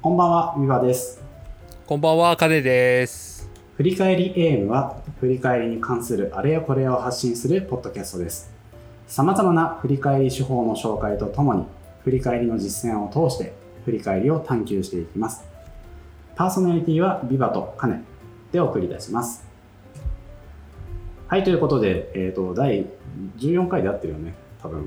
こんばんは、ビバです。 こんばんは、カネです。 振り返り AM は、振り返りに関するあれやこれを発信するポッドキャストです。さまざまな振り返り手法の紹介とともに、振り返りの実践を通して、振り返りを探求していきます。パーソナリティはビバとカネでお送りいたします。はい、ということで、第14回で合ってるよね、多分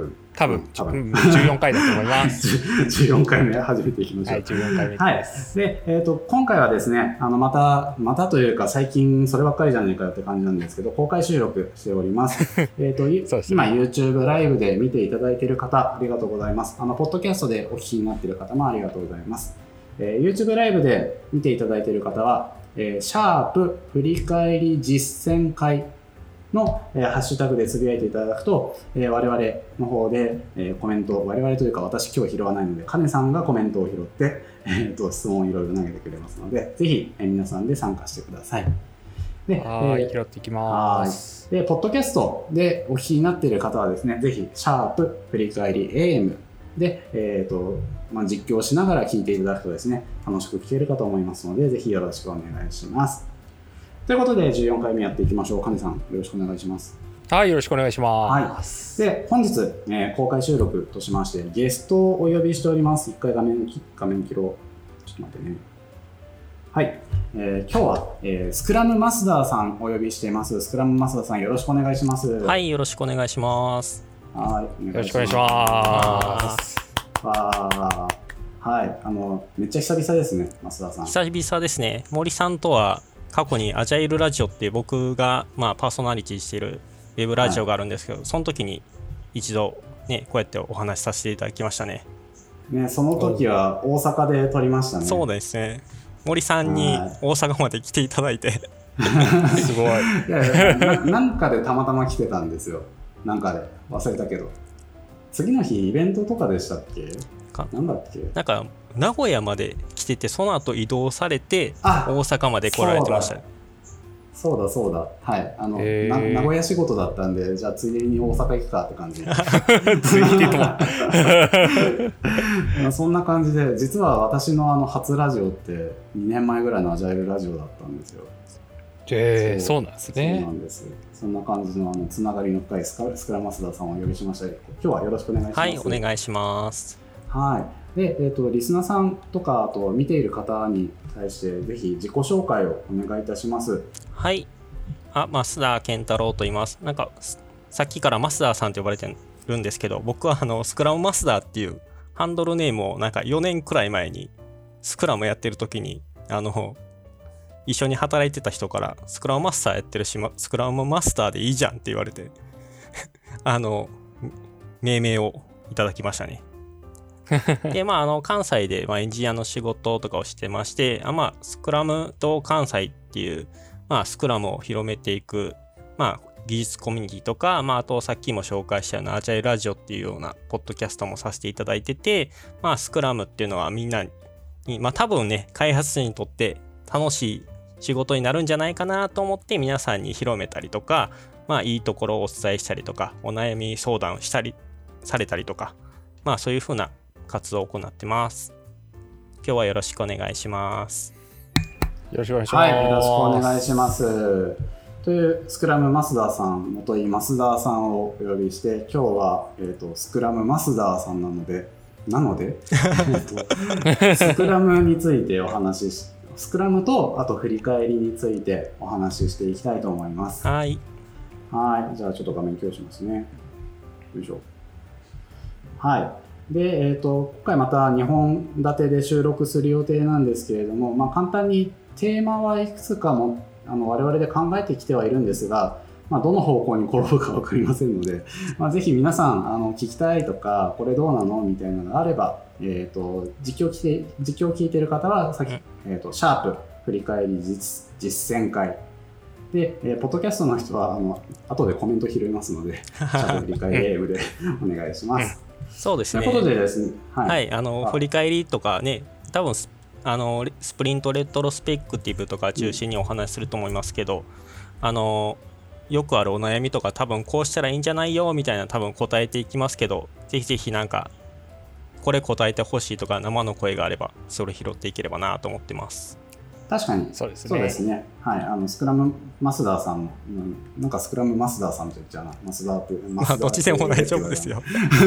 14回だと思います 14回目始めていきましょう。 はい、14回目です。 はい。で、今回はですね、またというか最近そればっかりじゃないかよって感じなんですけど、公開収録しております。 そうですね、 今 YouTube ライブで見ていただいている方、ありがとうございます。ポッドキャストでお聞きになっている方もありがとうございます。YouTube ライブで見ていただいている方は、シャープ振り返り実践会の、ハッシュタグでつぶやいていただくと、我々の方で、コメント、我々というか私今日拾わないので、カネさんがコメントを拾って、質問をいろいろ投げてくれますので、ぜひ、皆さんで参加してください。で、 拾っていきます。 で、ポッドキャストでお聞きになっている方はですね、ぜひ、シャープ振り返り AM で、実況しながら聞いていただくとですね、楽しく聞けるかと思いますので、ぜひよろしくお願いします。ということで14回目やっていきましょう。カネさん、よろしくお願いします。 はい、よろしくお願いします。 はい。で、本日、公開収録としましてゲストをお呼びしております。一回画面切ろう。ちょっと待ってね。はい。今日は、スクラムマスダーさんお呼びしています。スクラムマスダーさん、よろしくお願いします。 はい、よろしくお願いします。 はい、 よろしくお願いします。 はい、めっちゃ久々ですね、増田さん。 久々ですね。森さんとは過去にアジャイルラジオって僕が、パーソナリティしているウェブラジオがあるんですけど、その時に一度ね、こうやってお話しさせていただきましたね。 その時は大阪で撮りましたね。 そうですね。森さんに大阪まで来ていただいてすごい。 なんかでたまたま来てたんですよ。なんかで忘れたけど。次の日イベントとかでしたっけ？なんだっけ？ なんか名古屋まで来てて、その後移動されて大阪まで来られてましたね。 そうだ。はい。名古屋仕事だったんで、じゃあついでに大阪行くかって感じ。 ついでと。 そんな感じで、実は私の初ラジオって2年前ぐらいのアジャイルラジオだったんですよ。 そうなんですね。 そうなんです。そんな感じのつながりの深いスクラマスダーさんをお呼びしました。今日はよろしくお願いします。 はい、お願いします。 はい。で、リスナーさんとか、あと見ている方に対して、ぜひ自己紹介をお願いいたします。 はい。増田健太郎と言います。なんか、さっきから増田さんと呼ばれてるんですけど、僕はスクラムマスターっていうハンドルネームをなんか4年くらい前にスクラムやってる時に、一緒に働いてた人からスクラムマスターやってるし、スクラムマスターでいいじゃんって言われて命名をいただきましたね。で、関西でエンジニアの仕事とかをしてまして、スクラムと関西っていう、スクラムを広めていく、技術コミュニティとか、あとさっきも紹介したようなアジャイルラジオっていうようなポッドキャストもさせていただいてて、スクラムっていうのはみんなに、多分ね、開発者にとって楽しい仕事になるんじゃないかなと思って皆さんに広めたりとか、いいところをお伝えしたりとか、お悩み相談したりされたりとか、そういう風な活動を行ってます。今日はよろしくお願いします。 よろしくお願いします。 はい、よろしくお願いします。というスクラムマスダーさん、元井増田さんをお呼びして、今日は、スクラムマスダーさんなのでスクラムについてお話しスクラムとあと振り返りについてお話ししていきたいと思います。 はい。 じゃあちょっと画面共有しますね。よいしょ。はい。で、今回また2本立てで収録する予定なんですけれども、簡単にテーマはいくつかも我々で考えてきてはいるんですが、どの方向に転ぶか分かりませんので、ぜひ皆さん聞きたいとか、これどうなのみたいなのがあれば、実況聞いている方はさっき、シャープ振り返り実践会で、ポッドキャストの人は後でコメント拾いますのでシャープ振り返り AM でお願いします。 そうですね。 ということでですね、 はい、振り返りとかね、多分スプリントレトロスペクティブとか中心にお話しすると思いますけど、よくあるお悩みとか多分こうしたらいいんじゃないよみたいな多分答えていきますけど、ぜひぜひなんかこれ答えてほしいとか生の声があればそれ拾っていければなと思ってます。 確かにそうですね。 そうですね。はい、スクラムマスダーさん、なんかスクラムマスダーさんと言っちゃうな、マスダーって、 まあどっちでも大丈夫ですよ。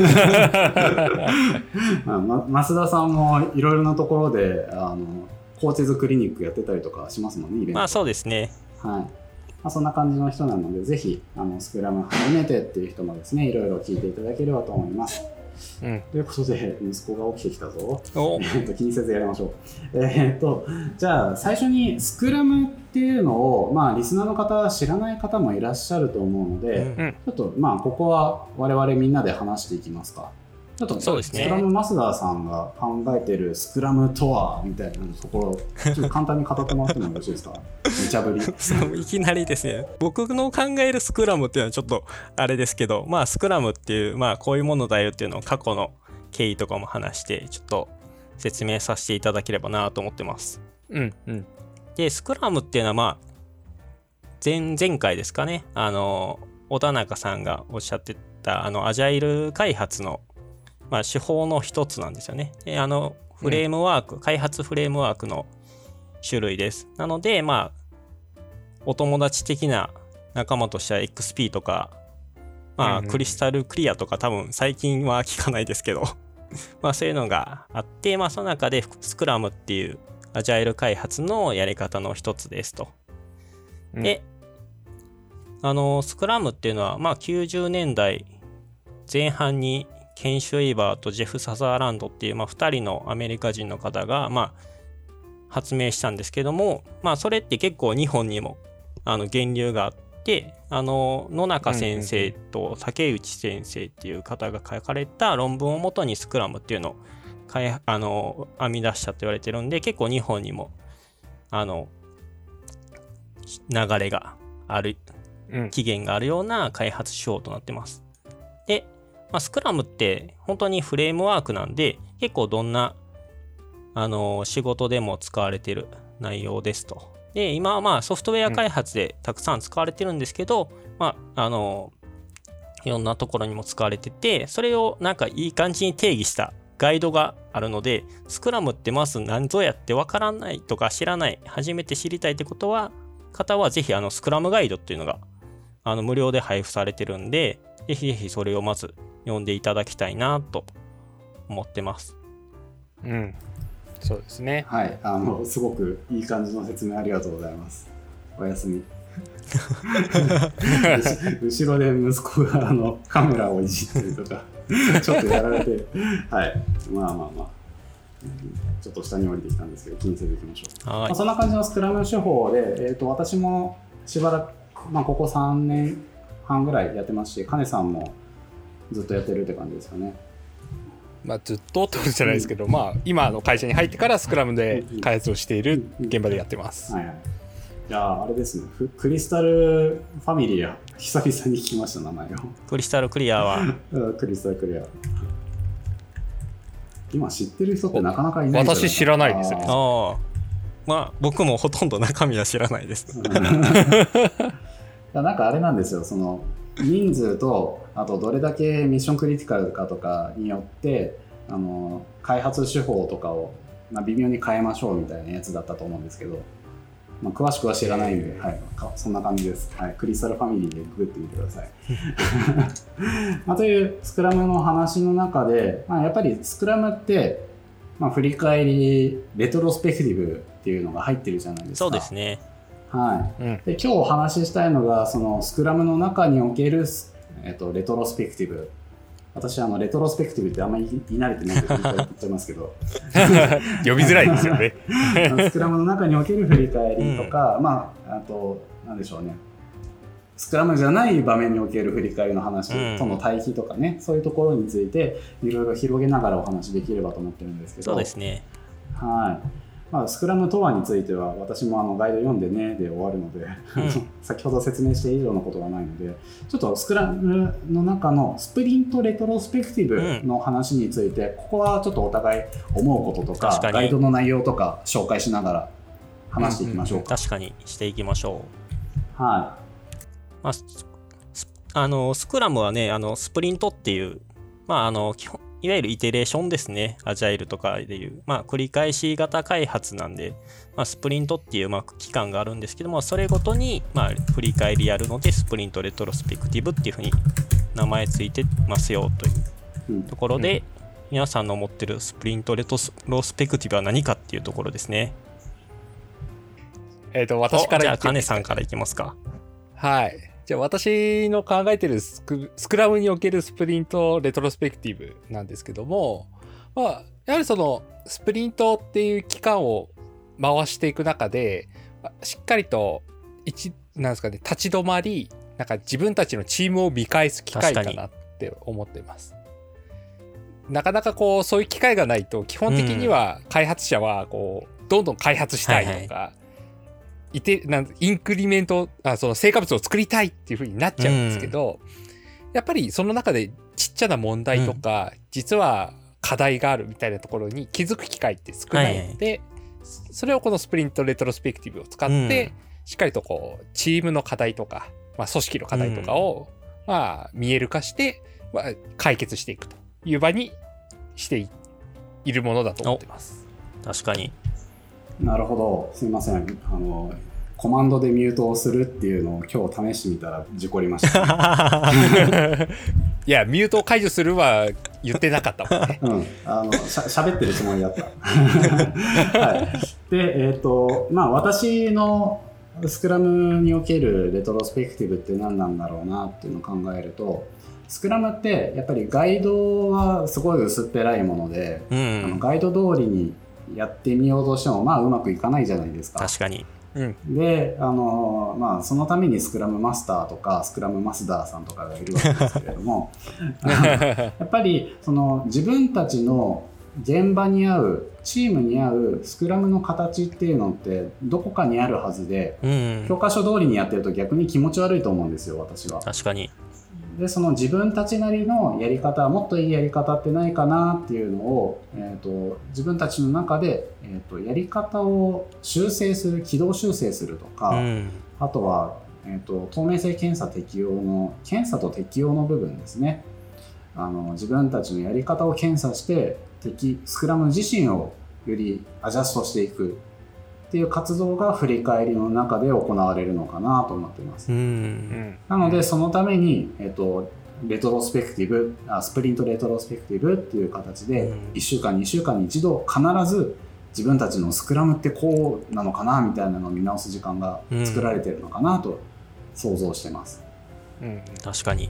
マスダーさんもいろいろなところでコーチズクリニックやってたりとかしますもんね、イベント。 まあそうですね。 はい。そんな感じの人なので、ぜひスクラム初めてっていう人もですね、いろいろ聞いていただければと思います。ということで、息子が起きてきたぞ。気にせずやりましょう。じゃあ最初にスクラムっていうのを、リスナーの方知らない方もいらっしゃると思うので、ちょっとここは我々みんなで話していきますか。ちょっとそうですね、 スクラムマスダーさんが考えてるスクラムとはみたいなところちょっと簡単に語ってもらってもよろしいですか。無茶ぶりいきなりですね。僕の考えるスクラムっていうのはちょっとあれですけど、スクラムっていうこういうものだよっていうのを過去の経緯とかも話してちょっと説明させていただければなと思ってます。でスクラムっていうのは前回ですかね、小田中さんがおっしゃってたアジャイル開発の手法の一つなんですよね。でフレームワーク、開発フレームワークの種類です。なのでお友達的な仲間としては XP とか、クリスタルクリアとか多分最近は聞かないですけどそういうのがあって、その中でスクラムっていうアジャイル開発のやり方の一つですと。でスクラムっていうのは90年代前半にケン・シュエイバーとジェフ・サザーランドっていう2人のアメリカ人の方が発明したんですけども、それって結構日本にも源流があって、野中先生と竹内先生っていう方が書かれた論文をもとにスクラムっていうのを編み出したと言われてるんで、結構日本にも流れがある、起源があるような開発手法となってます。でスクラムって本当にフレームワークなんで、結構どんな仕事でも使われている内容ですと。で今はソフトウェア開発でたくさん使われてるんですけど、いろんなところにも使われてて、それをいい感じに定義したガイドがあるので、スクラムってまず何ぞやってわからないとか知らない、初めて知りたいって方はぜひスクラムガイドっていうのが無料で配布されてるんで、ぜひぜひそれをまず読んでいただきたいなと思ってます。 そうですね。 はい、すごくいい感じの説明ありがとうございます。おやすみ。後ろで息子がカメラをいじってるとかちょっとやられて、はい、ちょっと下に降りてきたんですけど、気にせずいきましょう。そんな感じのスクラム手法で、私もしばらく、ここ3年半ぐらいやってますし、金さんもずっとやってるって感じですかね。 ずっとってことじゃないですけど、今の会社に入ってからスクラムで開発をしている現場でやってます。 じゃああれですね、クリスタルファミリー久々に聞きました、名前を。 クリスタルクリアはクリスタルクリア、今知ってる人ってなかなかいない。 私知らないですね。 僕もほとんど中身は知らないですなんかあれなんですよ、その人数とあとどれだけミッションクリティカルかとかによって開発手法とかを微妙に変えましょうみたいなやつだったと思うんですけど、詳しくは知らないんで、そんな感じです。クリスタルファミリーでググってみてください。というスクラムの話の中で、やっぱりスクラムって、振り返りレトロスペクティブっていうのが入ってるじゃないですか。 そうですね。 で今日お話ししたいのがそのスクラムの中における、レトロスペクティブ。私レトロスペクティブってあんまり言い慣れてないって言っちゃいますけど呼びづらいですよねスクラムの中における振り返りとか、あと何でしょうね、スクラムじゃない場面における振り返りの話との対比とかね、そういうところについていろいろ広げながらお話できればと思ってるんですけど。 そうですね。 スクラムとはについては私もガイド読んでねで終わるので、先ほど説明して以上のことがないので、ちょっとスクラムの中のスプリントレトロスペクティブの話について、ここはちょっとお互い思うこととかガイドの内容とか紹介しながら話していきましょうか。 確かにしていきましょう。 スクラムはね、スプリントっていう、 いわゆるイテレーションですね。アジャイルとかでいう。繰り返し型開発なんで、スプリントっていう期間があるんですけども、それごとに振り返りやるので、スプリントレトロスペクティブっていうふうに名前ついてますよというところで、皆さんの持ってるスプリントレトロスペクティブは何かっていうところですね。 私からじゃあ、カネさんからいきますか。 はい。じゃあ私の考えてるスクラムにおけるスプリントレトロスペクティブなんですけども、やはりそのスプリントっていう期間を回していく中で、しっかりとなんですかね、立ち止まり、なんか自分たちのチームを見返す機会かなって思っています。なかなかそういう機会がないと、基本的には開発者はどんどん開発したいとか、インクリメント、その成果物を作りたいっていう風になっちゃうんですけど、やっぱりその中でちっちゃな問題とか、実は課題があるみたいなところに気づく機会って少ないので、それをこのスプリントレトロスペクティブを使って、しっかりとチームの課題とか、組織の課題とかを、見える化して、解決していくという場にしているものだと思ってます。 確かに。 なるほど。すいません。コマンドでミュートをするっていうのを今日試してみたら事故りました、ね。 いや、ミュートを解除するは言ってなかったもんね。 喋ってるつもりだった。はい。で、私のスクラムにおけるレトロスペクティブって何なんだろうなっていうのを考えると、スクラムってやっぱりガイドはすごい薄っぺらいもので、ガイド通りにやってみようとしてもうまくいかないじゃないですか。 確かに。 で、そのためにスクラムマスターとかスクラムマスターさんとかがいるわけですけれどもやっぱり自分たちの現場に合うチームに合うスクラムの形っていうのってどこかにあるはずで、教科書通りにやってると逆に気持ち悪いと思うんですよ、私は。 確かに。 でその自分たちなりのやり方、もっといいやり方ってないかなっていうのを、自分たちの中で、やり方を修正する、軌道修正するとか、あとは、透明性検査適用の検査と適用の部分ですね。自分たちのやり方を検査してスクラム自身をよりアジャストしていくっていう活動が振り返りの中で行われるのかなと思っています。なのでそのために、レトロスペクティブ、スプリントレトロスペクティブっていう形で1週間2週間に一度必ず自分たちのスクラムってこうなのかなみたいなのを見直す時間が作られているのかなと想像してます。 確かに。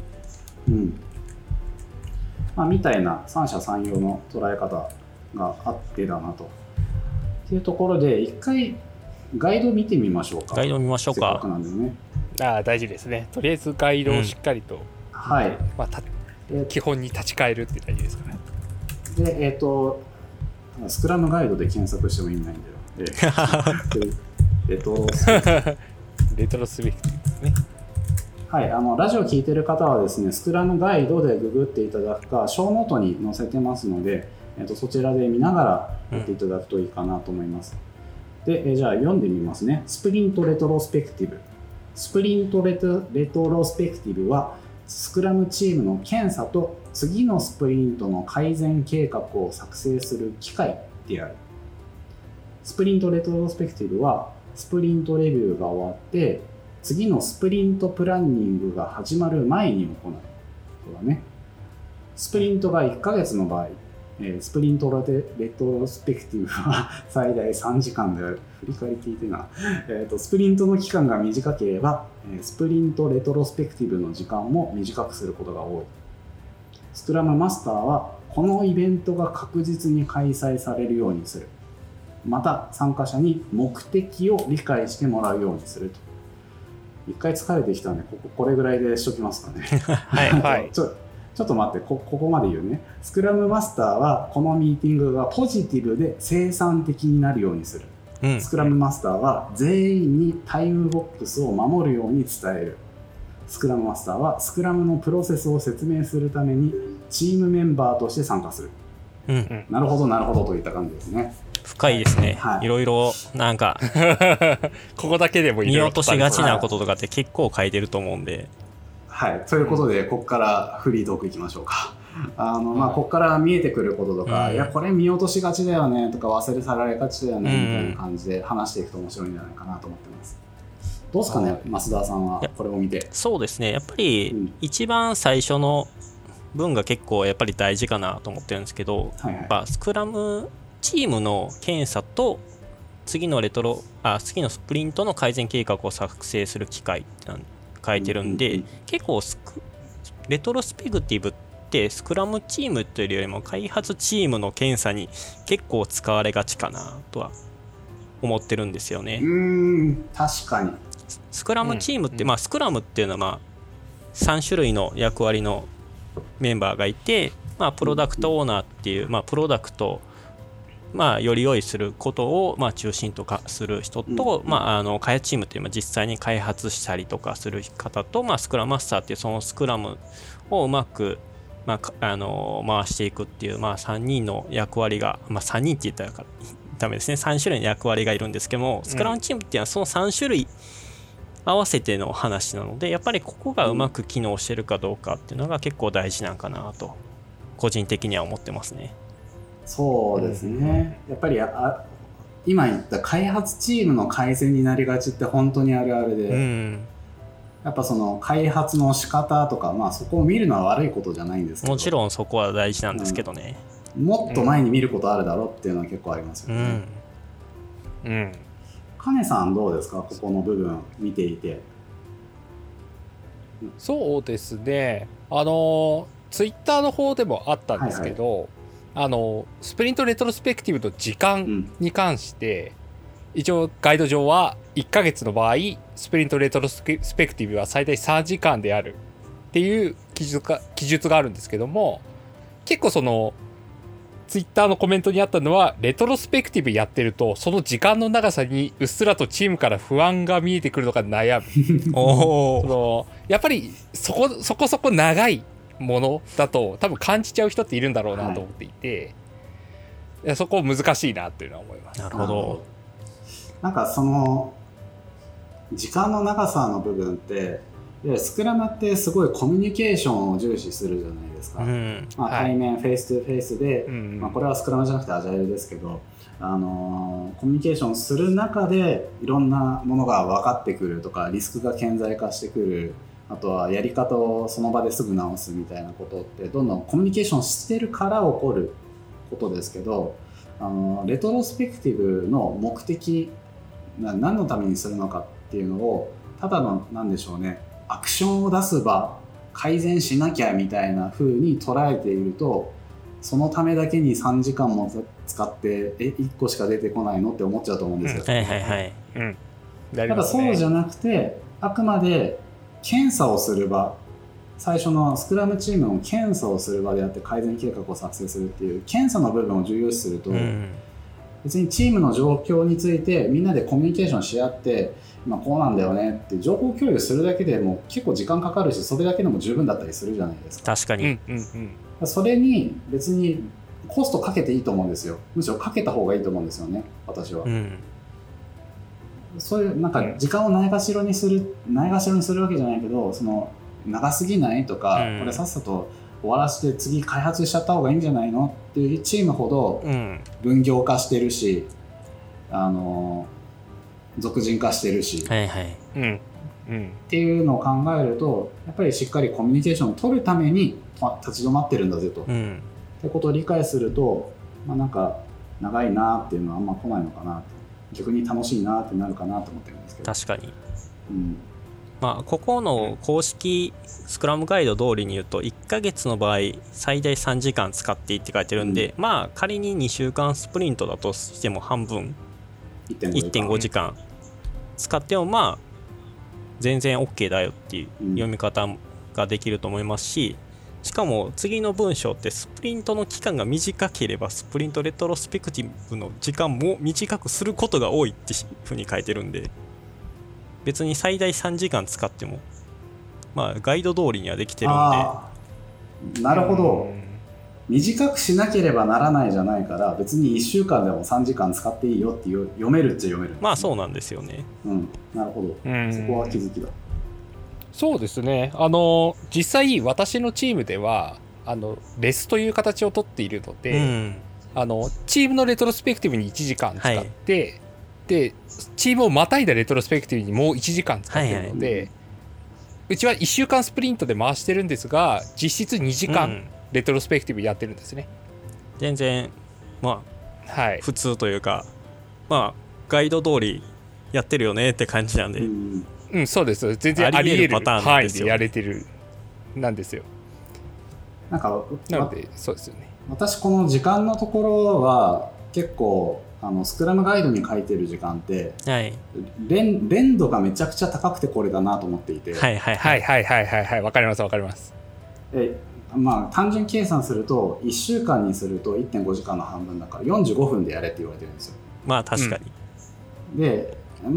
みたいな三者三様の捉え方があってだなというところで、一回ガイド見てみましょうか。 ガイド見ましょうか。 せっかくなんでね。 大事ですね。とりあえずガイドをしっかりと、基本に立ち返るって大事ですかね。 で、スクラムガイドで検索しても意味ないんだよ。レトロスペクティブレトロスペクティブですね。 はい、ラジオ聞いてる方はですね、スクラムガイドでググっていただくか、ショーノートに載せてますので、そちらで見ながらやっていただくといいかなと思います。で、じゃあ読んでみますね。スプリントレトロスペクティブ。スプリントレトロスペクティブは、スクラムチームの検査と次のスプリントの改善計画を作成する機会である。スプリントレトロスペクティブは、スプリントレビューが終わって、次のスプリントプランニングが始まる前に行う。そうだね。スプリントが1ヶ月の場合、スプリントレトロスペクティブは最大3時間である。振り返り聞いてな。スプリントの期間が短ければ、スプリントレトロスペクティブの時間も短くすることが多い。スクラムマスターは、このイベントが確実に開催されるようにする。また、参加者に目的を理解してもらうようにすると。一回疲れてきたんで、これぐらいでしときますかね。 はい。 ちょっと待って、ここまで言うね。スクラムマスターは、このミーティングがポジティブで生産的になるようにする。スクラムマスターは、全員にタイムボックスを守るように伝える。スクラムマスターは、スクラムのプロセスを説明するために、チームメンバーとして参加する。なるほど、なるほどといった感じですね。 深いですね。いろいろなんかここだけでも見落としがちなこととかって結構書いてると思うんで。 はい。ということで、ここからフリートークいきましょうか。 まあ、ここから見えてくることとか、 うんいやこれ見落としがちだよねとか忘れ去られがちだよねみたいな感じで話していくと面白いんじゃないかなと思ってます。どうですかね、増田さんはこれを見て。 そうですね、やっぱり一番最初の文が結構やっぱり大事かなと思ってるんですけど、 はいはい、 やっぱスクラムチームの検査と次のスプリントの改善計画を作成する機会って書いてるんで、結構レトロスペクティブってスクラムチームというよりも開発チームの検査に結構使われがちかなとは思ってるんですよね。 確かにスクラムチームって、スクラムっていうのは3種類の役割のメンバーがいて、プロダクトオーナーっていう、プロダクトより良いすることを中心とかする人と、開発チームっていう実際に開発したりとかする方と、スクラムマスターっていうそのスクラムをうまく、回していくっていう、3人の役割が、3人って言ったらダメですね、3種類の役割がいるんですけども、スクラムチームっていうのはその3種類合わせての話なので、やっぱりここがうまく機能してるかどうかっていうのが結構大事なんかなと個人的には思ってますね。 そうですね、やっぱり今言った開発チームの改善になりがちって本当にあるあるで、やっぱその開発の仕方とか、そこを見るのは悪いことじゃないんですけど、 もちろんそこは大事なんですけどね、 もっと前に見ることあるだろうっていうのは結構ありますよね。金さんどうですか、ここの部分見ていて。 そうですね、ツイッターの方でもあったんですけど、スプリントレトロスペクティブの時間に関して、一応ガイド上は1ヶ月の場合スプリントレトロスペクティブは最大3時間であるっていう記述があるんですけども、結構そのツイッターのコメントにあったのは、レトロスペクティブやってるとその時間の長さにうっすらとチームから不安が見えてくるのが悩むやっぱりそこそこ長いものだと多分感じちゃう人っているんだろうなと思っていて、そこ難しいなっていうのは思います。 なるほど。 なんかその時間の長さの部分って、スクラムってすごいコミュニケーションを重視するじゃないですか、対面、フェイストゥフェイスで、これはスクラムじゃなくてアジャイルですけど、コミュニケーションする中でいろんなものが分かってくるとか、リスクが顕在化してくる、あとはやり方をその場ですぐ直すみたいなことってどんどんコミュニケーションしてるから起こることですけど、レトロスペクティブの目的、何のためにするのかっていうのを、ただの何でしょうね、アクションを出す場、改善しなきゃみたいな風に捉えていると、そのためだけに3時間も使って1個しか出てこないのって思っちゃうと思うんですよ。ただそうじゃなくて、あくまで検査をする場、最初のスクラムチームの検査をする場であって改善計画を作成するっていう検査の部分を重要視すると、別にチームの状況についてみんなでコミュニケーションし合って、こうなんだよねって情報共有するだけでも結構時間かかるし、それだけでも十分だったりするじゃないですか。 確かに、 それに別にコストかけていいと思うんですよ。むしろかけた方がいいと思うんですよね、私は。そういうなんか時間をないがしろにするわけじゃないけど、その長すぎないとか、これさっさと終わらせて次開発しちゃった方がいいんじゃないのっていうチームほど分業化してるし、俗人化してるし、っていうのを考えると、やっぱりしっかりコミュニケーションを取るために立ち止まってるんだぜと、ってことを理解すると、なんか長いなっていうのはあんま来ないのかなと、逆に楽しいなってなるかなと思ってるんですけど。 確かに、ここの公式スクラムガイド通りに言うと、1ヶ月の場合最大3時間使っていいって書いてるんで、仮に2週間スプリントだとしても半分 1.5 時間使っても全然 OK だよっていう読み方ができると思いますし、しかも次の文章ってスプリントの期間が短ければスプリントレトロスペクティブの時間も短くすることが多いっていうふうに書いてるんで、別に最大3時間使ってもガイド通りにはできてるんで。なるほど。短くしなければならないじゃないから、別に1週間でも3時間使っていいよって読めるっちゃ読めるんですね。 そうなんですよね。 なるほど。そこは気づきだ。 そうですね。実際私のチームではレスという形をとっているので、チームのレトロスペクティブに1時間使って、でチームをまたいだレトロスペクティブにもう1時間使っているので、うちは1週間スプリントで回してるんですが実質2時間レトロスペクティブやってるんですね。 全然普通というか、ガイド通りやってるよねって感じなんで、そうです。全然あり得る範囲でやれてるなんですよ。 なのでそうですよね。 私この時間のところは結構スクラムガイドに書いてる時間って、連度がめちゃくちゃ高くてこれだなと思っていて、 わかります。 単純計算すると1週間にすると 1.5 時間の半分だから45分でやれって言われてるんですよ。 確かに。 で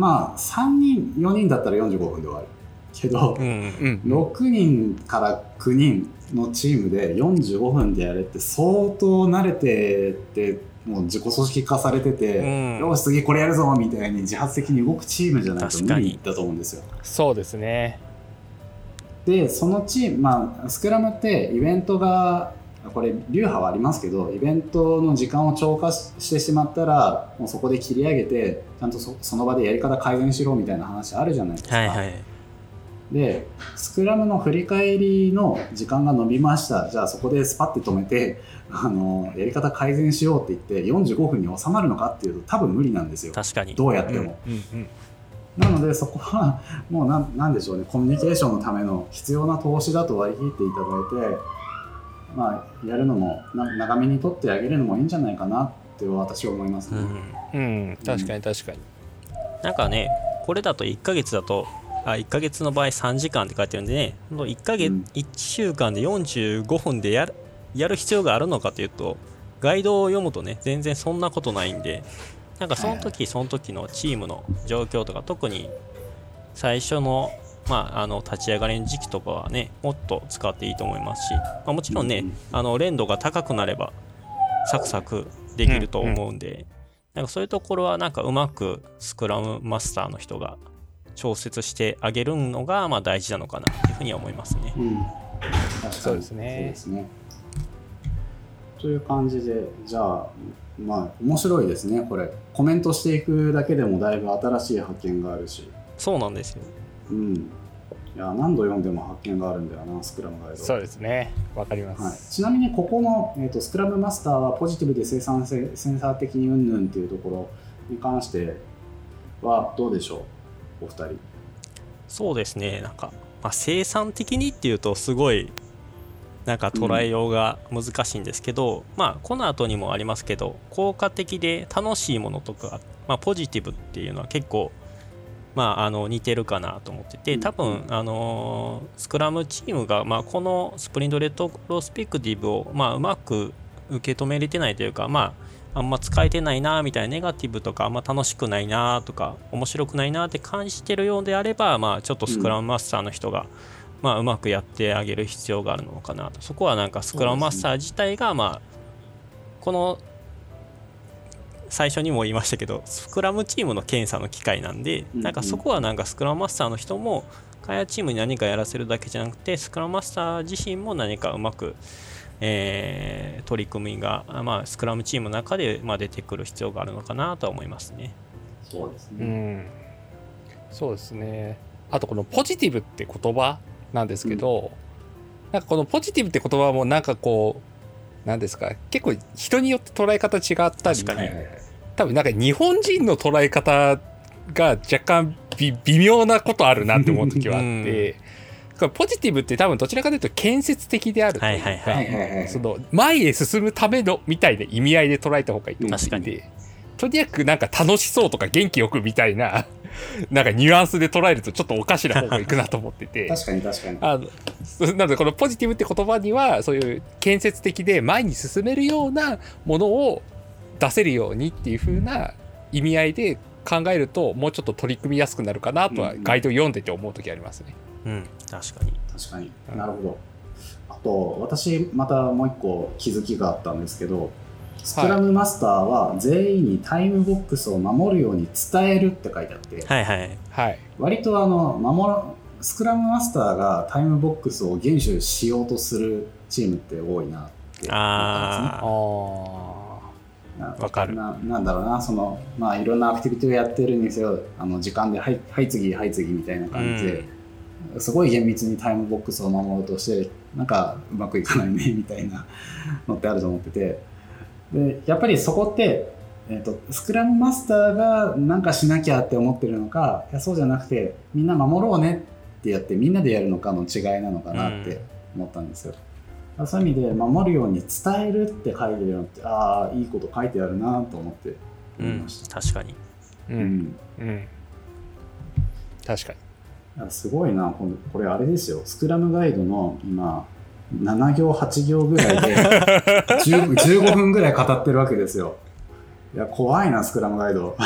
3人4人だったら45分で終わるけど、6人から9人のチームで45分でやれって相当慣れてて、もう自己組織化されてて、よし次これやるぞみたいに自発的に動くチームじゃないと無理だと思うんですよ。 そうですね。 でそのチーム、スクラムってイベントがこれ流派はありますけど、イベントの時間を超過してしまったらもうそこで切り上げてちゃんと その場でやり方改善しろみたいな話あるじゃないですか。でスクラムの振り返りの時間が伸びました、じゃあそこでスパッて止めてやり方改善しようって言って45分に収まるのかっていうと多分無理なんですよ。 確かに。 どうやっても、なのでそこはもうなんでしょうね、コミュニケーションのための必要な投資だと割り切っていただいて、やるのも長めに取ってあげるのもいいんじゃないかなって私は思いますね。 確かに。 なんかね、これだと1ヶ月だと1ヶ月の場合3時間って書いてるんでね、1週間で45分でやる必要があるのかというと、ガイドを読むとね全然そんなことないんで、なんかその時その時のチームの状況とか、特に最初の立ち上がりの時期とかはねもっと使っていいと思いますし、もちろんね連度が高くなればサクサクできると思うんで、なんかそういうところはなんかうまくスクラムマスターの人が調節してあげるのが大事なのかなというふうには思いますね。 そうですね。 という感じで、じゃあ面白いですね。これコメントしていくだけでもだいぶ新しい発見があるし。 そうなんですよ。 いや何度読んでも発見があるんだよな、スクラムガイド。 そうですね、わかります。 ちなみにここの、スクラムマスターはポジティブで生産性センサー的にうんぬんっていうところに関してはどうでしょう、お二人。 そうですね、なんか、生産的にっていうとすごいなんか捉えようが難しいんですけど、この後にもありますけど、効果的で楽しいものとか、ポジティブっていうのは結構似てるかなと思ってて、多分スクラムチームがこのスプリントレトロスペクティブをうまく受け止めれてないというか、あんま使えてないなみたいな、ネガティブとかあんま楽しくないなとか面白くないなって感じてるようであれば、ちょっとスクラムマスターの人がうまくやってあげる必要があるのかなと。そこはなんかスクラムマスター自体がこの最初にも言いましたけど、スクラムチームの検査の機会なんで、なんかそこはなんかスクラムマスターの人も開発チームに何かやらせるだけじゃなくて、スクラムマスター自身も何かうまく、取り組みが、スクラムチームの中で、出てくる必要があるのかなとは思いますね。 そうですね。 そうですね。あとこのポジティブって言葉なんですけど、なんかこのポジティブって言葉もなんかこうなんですか、結構人によって捉え方違ったり、多分なんか日本人の捉え方が若干微妙なことあるなって思う時はあってポジティブって多分どちらかというと建設的であるというか、その前へ進むためのみたいな意味合いで捉えた方がいいと思ってて、とにかくなんか楽しそうとか元気よくみたいななんかニュアンスで捉えるとちょっとおかしな方がいくなと思ってて確かになのでこのポジティブって言葉にはそういう建設的で前に進めるようなものを出せるようにっていう風な意味合いで考えるともうちょっと取り組みやすくなるかなとはガイドを読んでて思う時ありますね。 確かになるほど。あと私またもう一個気づきがあったんですけど、スクラムマスターは全員にタイムボックスを守るように伝えるって書いてあって、割とスクラムマスターがタイムボックスを厳守しようとするチームって多いなって思ったんですね。 わかる。 なんだろうな、まあいろんなアクティビティをやってるんですよ。時間ではい次はい次みたいな感じで、すごい厳密にタイムボックスを守ろうとしてなんかうまくいかないねみたいなのってあると思ってて、でやっぱりそこって、スクラムマスターがなんかしなきゃって思ってるのか、いやそうじゃなくてみんな守ろうねってやってみんなでやるのかの違いなのかなって思ったんですよ。そういう意味で守るように伝えるって書いてるのって、ああいいこと書いてあるなと思って思いました。 確かに。 確かに。 すごいな、これあれですよ、スクラムガイドの今7行8行ぐらいで15分ぐらい語ってるわけですよ。いや怖いなスクラムガイド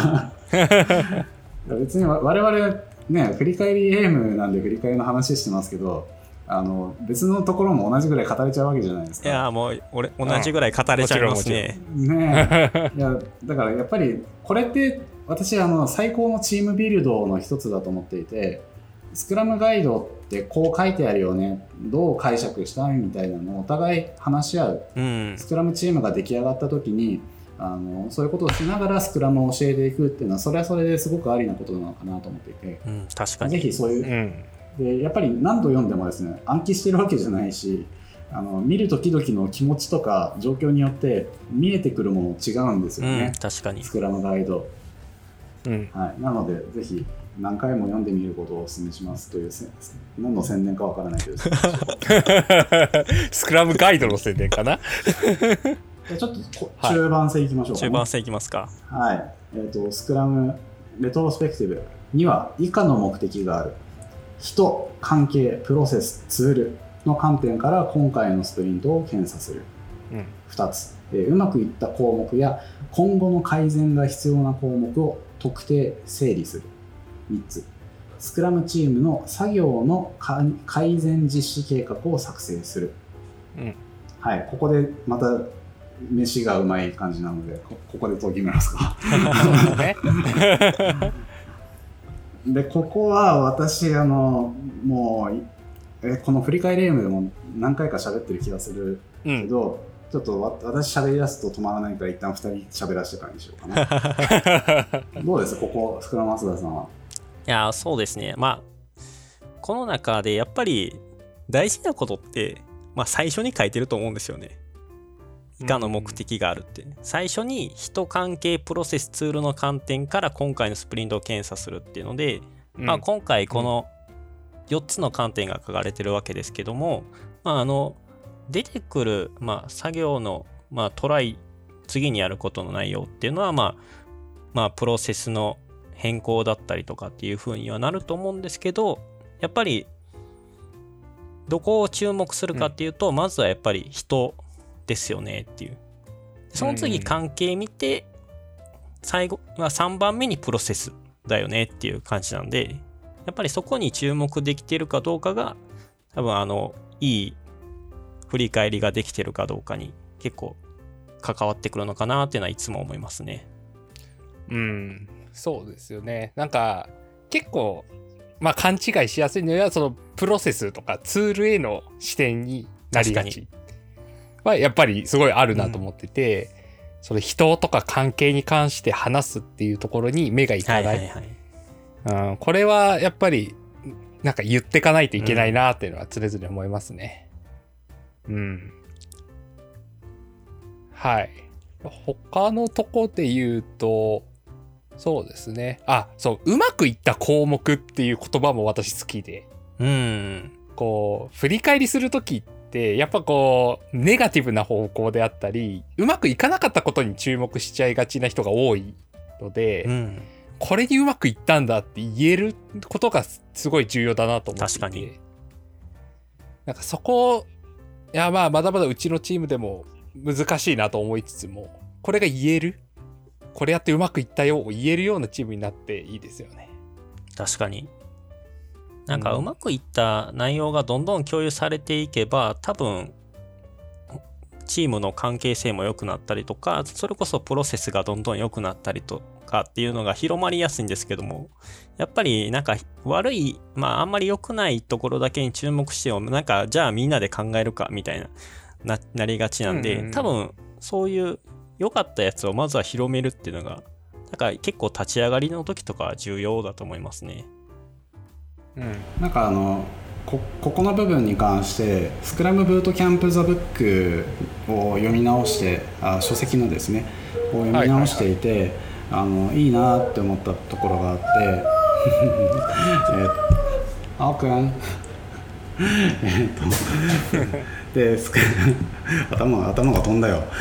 別に我々ね振り返りエイムなんで振り返りの話してますけど、別のところも同じぐらい語れちゃうわけじゃないですか。 いやもう俺同じぐらい語れちゃいますね。 ねいやだからやっぱりこれって私最高のチームビルドの一つだと思っていて、スクラムガイドってこう書いてあるよね、どう解釈したいみたいなのをお互い話し合う、スクラムチームが出来上がった時にそういうことをしながらスクラムを教えていくっていうのはそれはそれですごくありなことなのかなと思っていて、 確かにぜひそういう、でやっぱり何度読んでもですね暗記してるわけじゃないし、見る時々の気持ちとか状況によって見えてくるもの違うんですよね、 確かにスクラムガイド、はい、なのでぜひ何回も読んでみることをお勧めしますという何の宣伝かわからないけどスクラムガイドの宣伝かなちょっと中盤戦いきましょうか、ね、 中盤戦いきますか。 はい、スクラムレトロスペクティブには以下の目的がある。人、関係、プロセス、ツールの観点から今回のスプリントを検査する。2つ、うまくいった項目や今後の改善が必要な項目を特定整理する。3つ、スクラムチームの作業の改善実施計画を作成する。はい、ここでまた飯がうまい感じなので ここで途切めますかでここは私もうこの振り返りゲームでも何回か喋ってる気がするけど、ちょっと私喋り出すと止まらないから一旦2人喋らせてからにしようかなどうですここスクラムマスターさんは。 いやそうですね、まあこの中でやっぱり大事なことって、最初に書いてると思うんですよね。以下の目的があるって、最初に人、関係、プロセス、ツールの観点から今回のスプリントを検査するっていうので、今回この4つの観点が書かれてるわけですけども、出てくる、作業の、トライ次にやることの内容っていうのはプロセスの変更だったりとかっていう風にはなると思うんですけど、やっぱりどこを注目するかっていうと、まずはやっぱり人ですよねっていう。その次関係見て、最後は3番目にプロセスだよねっていう感じなんで、やっぱりそこに注目できているかどうかが多分いい振り返りができてるかどうかに結構関わってくるのかなっていうのはいつも思いますね。 そうですよね。なんか結構勘違いしやすいのはそのプロセスとかツールへの視点になりがちはやっぱりすごいあるなと思ってて、その人とか関係に関して話すっていうところに目がいかない。これはやっぱりなんか言ってかないといけないなっていうのは常々思いますね。はい。他のとこで言うと、そうですね。うまくいった項目っていう言葉も私好きで。こう、振り返りするときって、やっぱこう、ネガティブな方向であったり、うまくいかなかったことに注目しちゃいがちな人が多いので、これにうまくいったんだって言えることがすごい重要だなと思っていて。 確かに。 なんかそこ、いやまだまだうちのチームでも難しいなと思いつつも、これが言える、これやってうまくいったよを言えるようなチームになっていいですよね。 確かに。なんかうまくいった内容がどんどん共有されていけば、多分チームの関係性も良くなったりとか、それこそプロセスがどんどん良くなったりとかっていうのが広まりやすいんですけども、やっぱりなんか悪い、あんまり良くないところだけに注目しても、なんかじゃあみんなで考えるかみたいなりがちなんで、多分そういう良かったやつをまずは広めるっていうのが、なんか結構立ち上がりの時とか重要だと思いますね。 なんかここの部分に関してスクラムブートキャンプザブックを読み直して書籍のですねを読み直していて、いいなって思ったところがあって青くんで頭が飛んだよ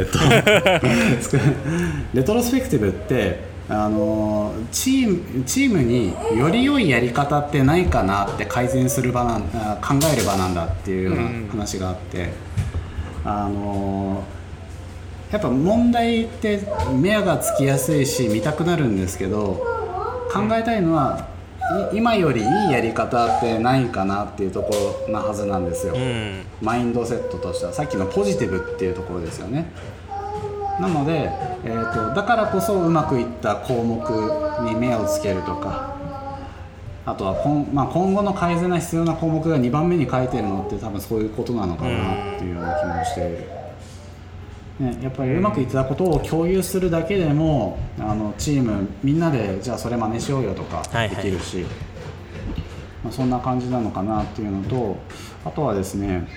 レトロスペクティブってチームにより良いやり方ってないかなって改善する考える場なんだっていうような話があって、やっぱ問題って目がつきやすいし見たくなるんですけど、考えたいのは今よりいいやり方ってないかなっていうところなはずなんですよ、マインドセットとしてはさっきのポジティブっていうところですよね。なので、だからこそうまくいった項目に目をつけるとか、あとは今後の改善が必要な項目が2番目に書いてるのって多分そういうことなのかなっていうような気もしている、ね、やっぱりうまくいったことを共有するだけでもチームみんなでじゃあそれ真似しようよとかできるし、そんな感じなのかなっていうのと、あとはですね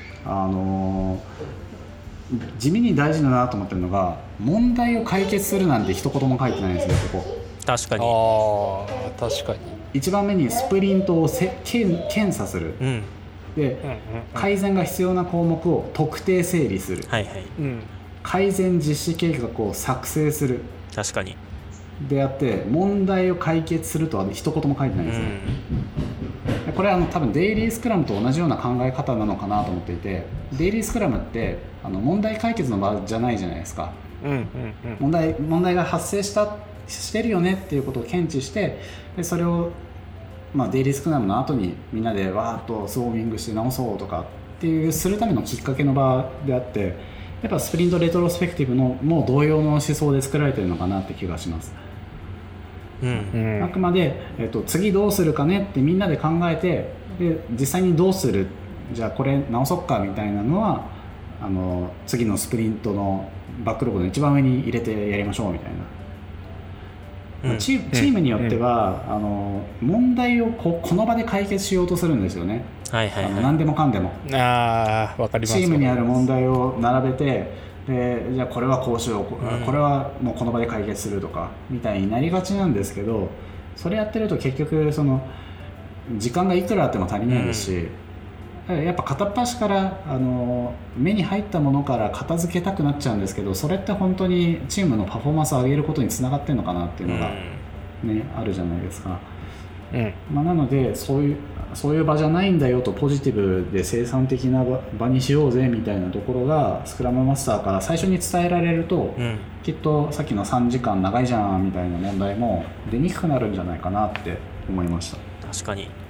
地味に大事だなと思ってるのが、問題を解決するなんて一言も書いてないんですよここ。 確かに。 確かに。 一番目にスプリントを検査する、で、改善が必要な項目を特定整理する、改善実施計画を作成する、 確かにであって問題を解決するとは一言も書いてないんですよ、これは多分デイリースクラムと同じような考え方なのかなと思っていて、デイリースクラムって問題解決の場じゃないじゃないですか、問題が発生してるよねっていうことを検知して、でそれを、デイリースクラムの後にみんなでわーっとスウォーミングして直そうとかっていうするためのきっかけの場であって、やっぱスプリントレトロスペクティブのもう同様の思想で作られてるのかなって気がします。あくまで、次どうするかねってみんなで考えて、で実際にどうする、じゃあこれ直そっかみたいなのは次のスプリントのバックログの一番上に入れてやりましょうみたいな、チームによっては、問題をこの場で解決しようとするんですよね、何でもかんでも。 わかります。 チームにある問題を並べて、でじゃあこれはこうしよう、これはもうこの場で解決するとかみたいになりがちなんですけど、それやってると結局時間がいくらあっても足りないですし、やっぱ片っ端から目に入ったものから片付けたくなっちゃうんですけど、それって本当にチームのパフォーマンスを上げることにつながってるのかなっていうのが、あるじゃないですか、なのでそういう場じゃないんだよと、ポジティブで生産的な場にしようぜみたいなところがスクラムマスターから最初に伝えられると、きっとさっきの3時間長いじゃんみたいな問題も出にくくなるんじゃないかなって思いました。 確かに。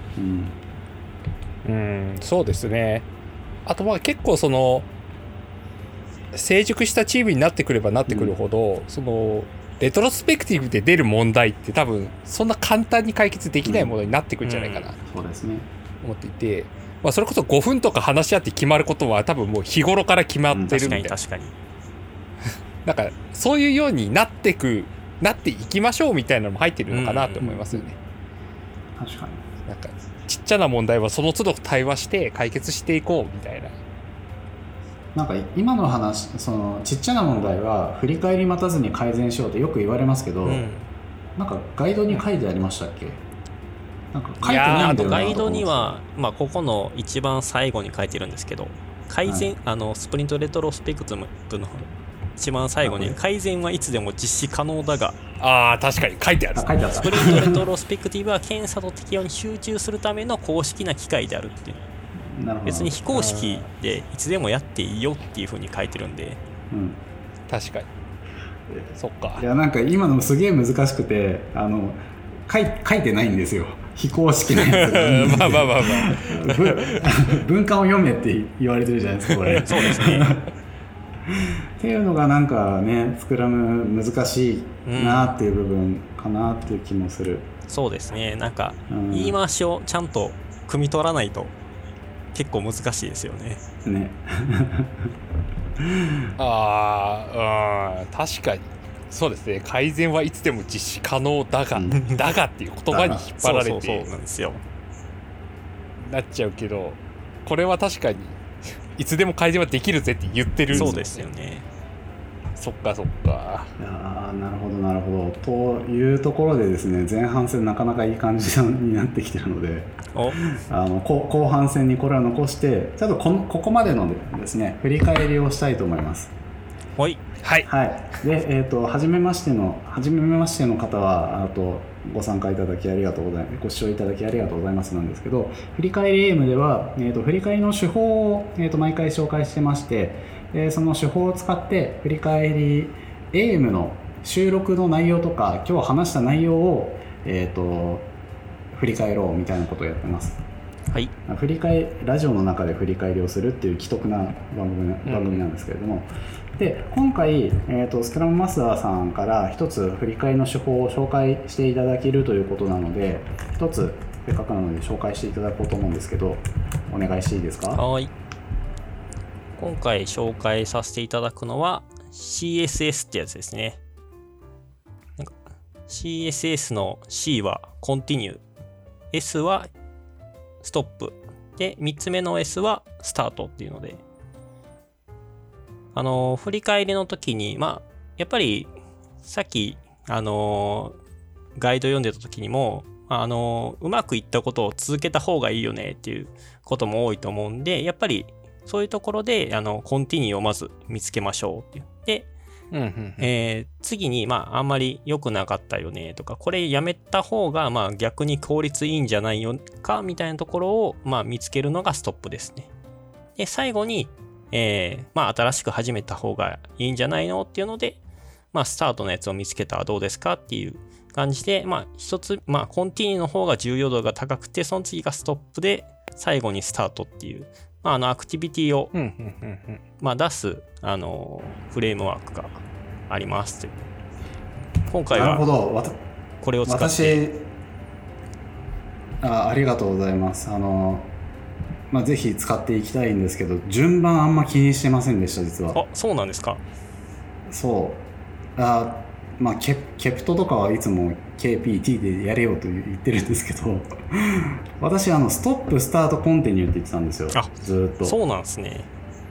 そうですね。あと結構成熟したチームになってくればなってくるほど、レトロスペクティブで出る問題って多分そんな簡単に解決できないものになってくるんじゃないかなと思っていて、それこそ5分とか話し合って決まることは多分もう日頃から決まってるみたいな、 確かになんかそういうようになっていきましょうみたいなのも入ってるのかなと思いますよね。 確かに。 なんかちっちゃな問題はその都度対話して解決していこうみたいな。 なんか今の話、ちっちゃな問題は振り返り待たずに改善しようってよく言われますけど、なんかガイドに書いてありましたっけ？なんか書いてないんだよな。 ガイドには、ここの一番最後に書いてるんですけど、改善、スプリントレトロスペクティブの一番最後に改善はいつでも実施可能だが、 確かに書いてある。 スプリントレトロスペクティブは検査と適用に集中するための公式な機会であるっていう。別に非公式でいつでもやっていいよっていう風に書いてるんで、 確かに。そっか。 いやなんか今のすげえ難しくて書いてないんですよ、非公式なやつが。 文献を読めって言われてるじゃないですかこれ。 そうですね。 っていうのがなんかね、スクラム難しいなっていう部分かなっていう気もする。 そうですね。なんか言い回しをちゃんと汲み取らないと結構難しいですよね。 ね。 確かにそうですね。改善はいつでも実施可能だが、だがっていう言葉に引っ張られてそうなんですよ。 なっちゃうけど、これは確かにいつでも改善はできるぜって言ってるんですよね。 そうですよね。 そっかそっか。 いやなるほどなるほど。というところでですね、前半戦なかなかいい感じになってきてるので、後半戦にこれを残して、ちょっとここまでのですね、振り返りをしたいと思います。 はいはい。 はい。で、初めましての方はご参加いただきありがとうございます。ご視聴いただきありがとうございますなんですけど、振り返りエイムでは、振り返りの手法を、毎回紹介してまして、その手法を使って振り返りエイムの収録の内容とか今日話した内容を、振り返ろうみたいなことをやってます。 はい。 ラジオの中で振り返りをするっていう既得な番組なんですけれども、で今回、スクラムマスターさんから一つ振り返りの手法を紹介していただけるということなので、一つせっかくなので紹介していただこうと思うんですけど、お願いしていいですか？ はい。今回紹介させていただくのは CSS ってやつですね。CSS の C は Continue、S はストップで、3つ目の S はスタートっていうので、振り返りの時に、やっぱりさっきガイド読んでた時にもうまくいったことを続けた方がいいよねっていうことも多いと思うんで、やっぱりそういうところでコンティニューをまず見つけましょうっていう。で、次にあんまり良くなかったよねとか、これやめた方が逆に効率いいんじゃないよかみたいなところを見つけるのがストップですね。で、最後に、新しく始めた方がいいんじゃないのっていうので、スタートのやつを見つけたらどうですかっていう感じで、一つ、コンティニューの方が重要度が高くて、その次がストップで、最後にスタートっていう、アクティビティを、出す、フレームワークがあります。今回は、これを使って。 ありがとうございます。ぜひ使っていきたいんですけど、順番あんま気にしてませんでした、実は。 あ、そうなんですか。 そう。ケプトとかはいつも KPT でやれよと言ってるんですけど、私ストップスタートコンティニューって言ってたんですよ。ずっと。 そうなんですね。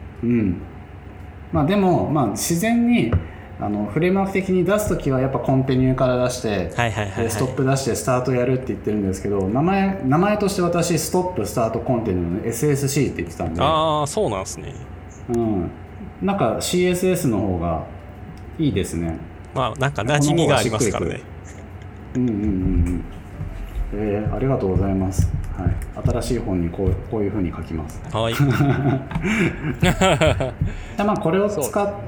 でも自然にフレームワーク的に出すときはやっぱコンティニューから出して、ストップ出してスタートやるって言ってるんですけど、名前として私ストップスタートコンティニューの SSC って言ってたんで。 ああ、そうなんですね。 なんか CSS の方がいいですね。 なんか馴染みがありますからね。 ありがとうございます。はい、新しい本にこういう風に書きます。 はい。 これを使って、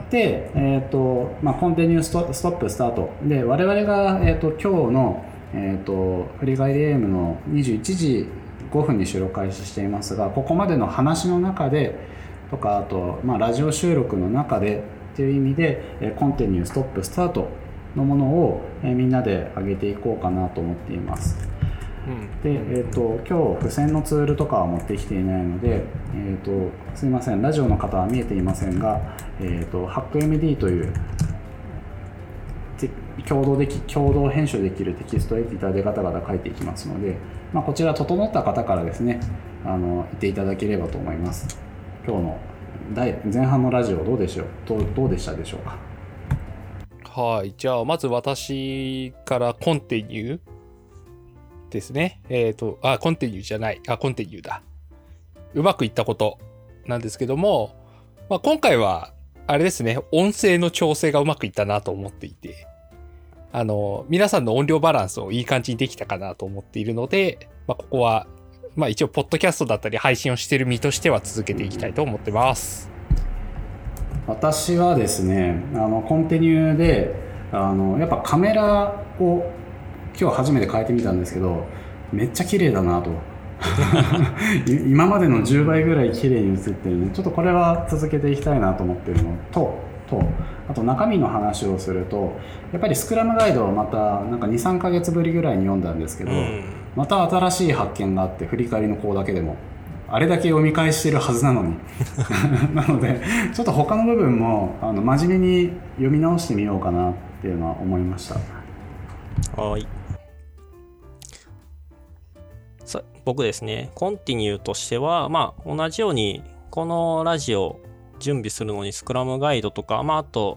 コンティニューストップスタートで、我々が、今日の、振り返りエイムの21時5分に収録開始していますが、ここまでの話の中でとか、あと、ラジオ収録の中でという意味で、コンティニューストップスタートのものを、みんなで上げていこうかなと思っています。で、今日付箋のツールとかは持ってきていないので、すいません、ラジオの方は見えていませんが、HackMD という共同編集できるテキストエディターでガタガタ書いていきますので、こちら整った方からですね、言っていただければと思います。今日の前半のラジオどうでしたでしょうか。 はい、じゃあまず私からコンティニューですね。コンティニューじゃない。コンティニューだ。うまくいったことなんですけども、今回は、あれですね、音声の調整がうまくいったなと思っていて、皆さんの音量バランスをいい感じにできたかなと思っているので、ここは、一応、ポッドキャストだったり配信をしている身としては続けていきたいと思ってます。 私はですね、コンティニューで、やっぱカメラを、今日初めて変えてみたんですけど、めっちゃ綺麗だなと今までの10倍ぐらい綺麗に映ってるので、ちょっとこれは続けていきたいなと思っているのと、あと中身の話をすると、やっぱりスクラムガイドをまたなんか 2,3 ヶ月ぶりぐらいに読んだんですけど、また新しい発見があって、振り返りの項だけでもあれだけ読み返してるはずなのになのでちょっと他の部分も真面目に読み直してみようかなっていうのは思いました。 はい。僕ですね、コンティニューとしては、まあ同じようにこのラジオ準備するのにスクラムガイドとか、まああと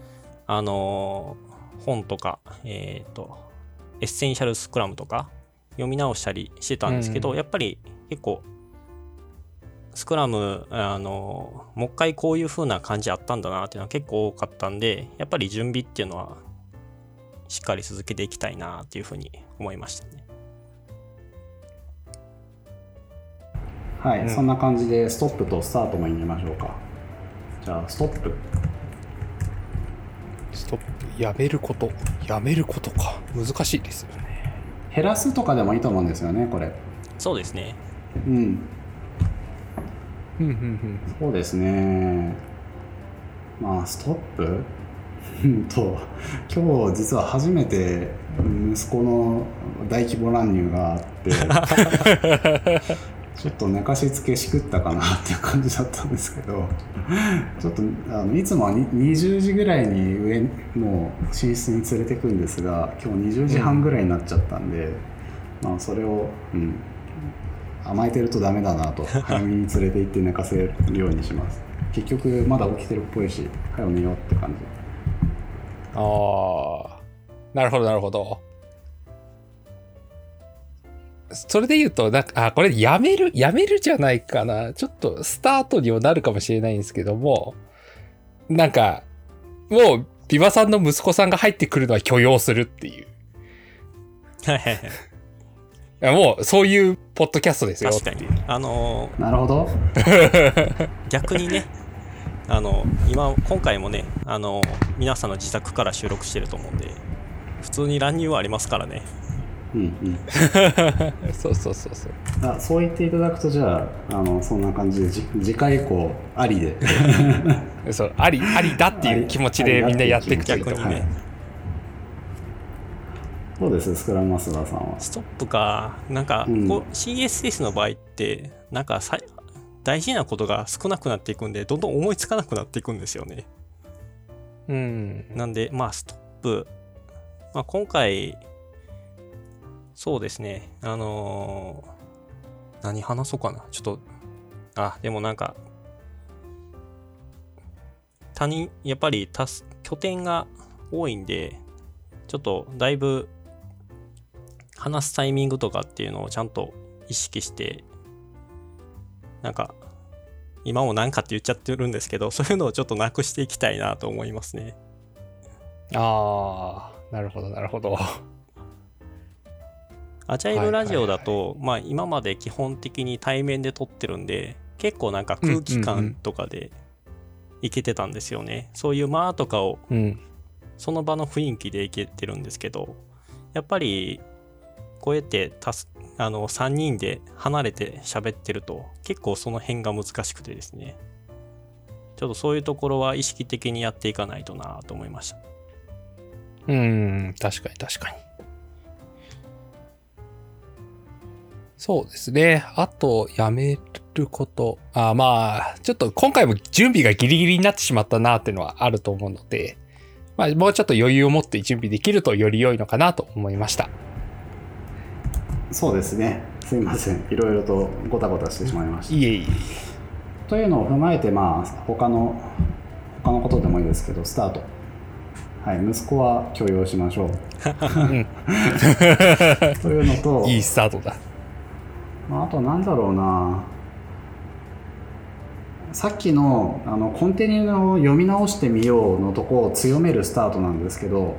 本とかエッセンシャルスクラムとか読み直したりしてたんですけど、やっぱり結構スクラムもう一回こういう風な感じあったんだなっていうのは結構多かったんで、やっぱり準備っていうのはしっかり続けていきたいなっていう風に思いましたね。 はい、そんな感じでストップとスタートも入れましょうか。じゃあストップやめることか難しいですよね。 減らすとかでもいいと思うんですよね、これ。 そうですね。 そうですね。まあストップ今日実は初めて息子の大規模乱入があってちょっと寝かしつけしくったかなっていう感じだったんですけど、ちょっといつもは20時ぐらいに上の寝室に連れてくんですが、今日20時半ぐらいになっちゃったんで、まあそれを、甘えてるとダメだなと早めに連れて行って寝かせるようにします。結局まだ起きてるっぽいし、早く寝ようって感じ。 なるほど。それで言うとこれやめるじゃないかな。ちょっとスタートにはなるかもしれないんですけども、なんかもうビバさんの息子さんが入ってくるのは許容するっていうもうそういうポッドキャストですよ。 確かになるほど逆にね今回もね皆さんの自宅から収録してると思うんで、普通に乱入はありますからね。 そうそう言っていただくと、じゃあそんな感じで次回以降ありでそうありだっていう気持ちでみんなやっていくといいと思う。 逆にね、 そうです。スクラムマスターさんはストップかなんか、こう CSS の場合ってなんか大事なことが少なくなっていくんで、どんどん思いつかなくなっていくんですよね。なんでまあストップ、今回そうですね、何話そうかな。ちょっとでもなんかやっぱり拠点が多いんで、ちょっとだいぶ話すタイミングとかっていうのをちゃんと意識して、なんか今もなんかって言っちゃってるんですけど、そういうのをちょっとなくしていきたいなと思いますね。 なるほど。 アジャイルラジオだと、今まで基本的に対面で撮ってるんで、結構なんか空気感とかでいけてたんですよね。そういう間とかを、その場の雰囲気でいけてるんですけど、やっぱりこうやって3人で離れて喋ってると結構その辺が難しくてですね、ちょっとそういうところは意識的にやっていかないとなと思いました。 確かにそうですね。あとやめること、ちょっと今回も準備がギリギリになってしまったなっていうのはあると思うので、もうちょっと余裕を持って準備できるとより良いのかなと思いました。 そうですね。すいません。いろいろとごたごたしてしまいました。 いえ。 というのを踏まえて、他のことでもいいですけど、スタート。はい、息子は許容しましょう。というのと、 いいスタートだ。 あとなんだろうな。さっきのコンテニューを読み直してみようのとこを強めるスタートなんですけど、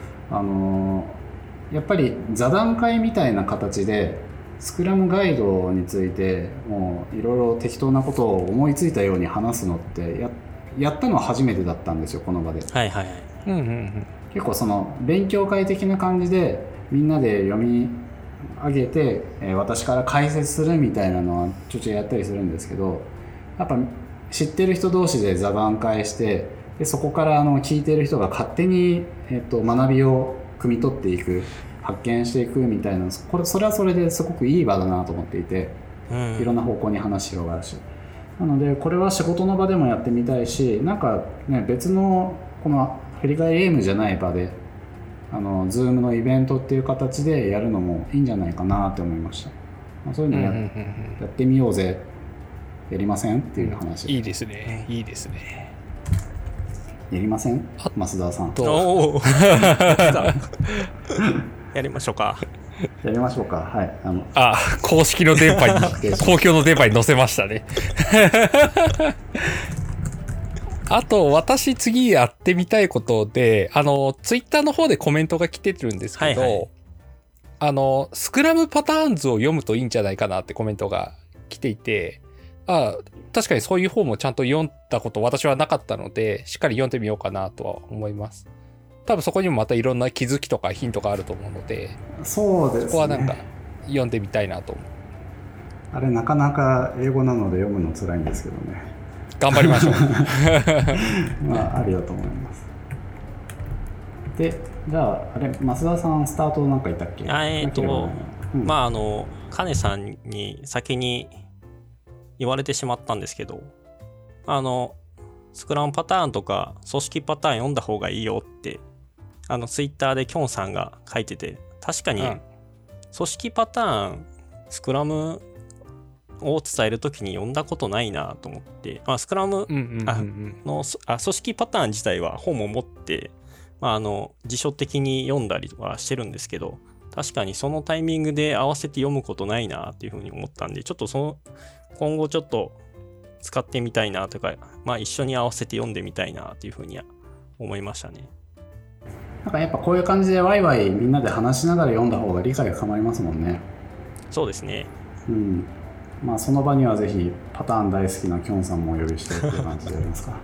やっぱり座談会みたいな形でスクラムガイドについてもういろいろ適当なことを思いついたように話すのってやったのは初めてだったんですよ、この場で。 結構その勉強会的な感じでみんなで読み上げて、私から解説するみたいなのはちょいちょいやったりするんですけど、やっぱ知ってる人同士で座談会して、でそこから聞いてる人が勝手に、学びを汲み取っていく、発見していくみたいな、それはそれですごくいい場だなと思っていて、いろんな方向に話広がるし、なのでこれは仕事の場でもやってみたいし、なんかね、別のこの振り返りゲームじゃない場でZoom のイベントっていう形でやるのもいいんじゃないかなって思いました。そういうのやってみようぜ、やりませんっていう話、 いいですね、いいですね。 やりません、増田さん。 おやりましょうか。 やりましょうか。はい。 公式の電波に公共の電波に載せましたね。あと私次やってみたいことで、ツイッターの方でコメントが来てるんですけど、スクラムパターンズを読むといいんじゃないかなってコメントが来ていて、確かにそういう方もちゃんと読んだこと私はなかったので、しっかり読んでみようかなとは思います。多分そこにもまたいろんな気づきとかヒントがあると思うので、 そうですね、 そこはなんか読んでみたいなと思う。 あれなかなか英語なので読むの辛いんですけどね。 頑張りましょう。 ありだと思います。で、じゃああれ増田さんスタートなんか言ったっけ？ カネさんに先に言われてしまったんですけど、スクラムパターンとか組織パターン読んだ方がいいよってツイッターでキョンさんが書いてて、確かに組織パターンスクラムを伝えるときに読んだことないなと思って、スクラムの組織パターン自体は本も持って、辞書的に読んだりとかしてるんですけど、確かにそのタイミングで合わせて読むことないなっていうふうに思ったんで、ちょっと今後ちょっと使ってみたいなとか、一緒に合わせて読んでみたいなっていうふうには思いましたね。 なんかやっぱこういう感じでワイワイみんなで話しながら読んだ方が理解が深まりますもんね。 そうですね。 その場にはぜひパターン大好きなキョンさんもお呼びしてっていう感じでやりますか。